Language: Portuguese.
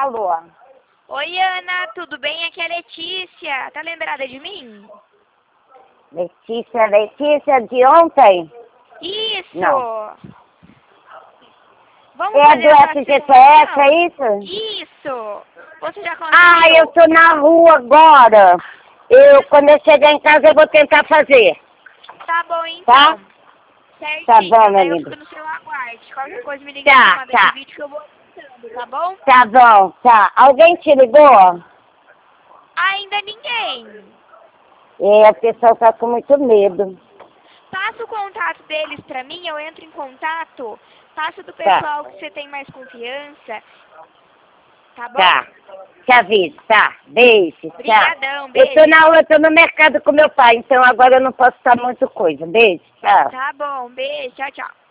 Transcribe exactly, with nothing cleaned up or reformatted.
Alô? Oi, Ana, tudo bem? Aqui é a Letícia. Tá lembrada de mim? Letícia, Letícia de ontem? Isso! Não. Vamos É fazer do a F G T próxima S, é isso? Isso! Você já conseguiu? Ah, eu tô na rua agora. Eu, quando eu chegar em casa, eu vou tentar fazer. Tá bom, então. Tá? Certinho. Tá bom, minha Daí eu linda. fico no seu aguarde. Qualquer coisa me liga Tá, em chamada tá. de vídeo que eu vou tentando, tá bom? Tá bom, tá. Alguém te ligou? Ainda ninguém. É, a pessoa tá com muito medo. Passa o contato deles pra mim, eu entro em contato. Passa do Tá. pessoal que você tem mais confiança. Tá bom? Tá. Te aviso, tá. Beijo, tchau. Obrigadão, Eu beijo. tô na rua, eu tô no mercado com meu pai, então agora eu não posso estar muito coisa. Beijo, tchau. Tá bom, beijo, tchau, tchau.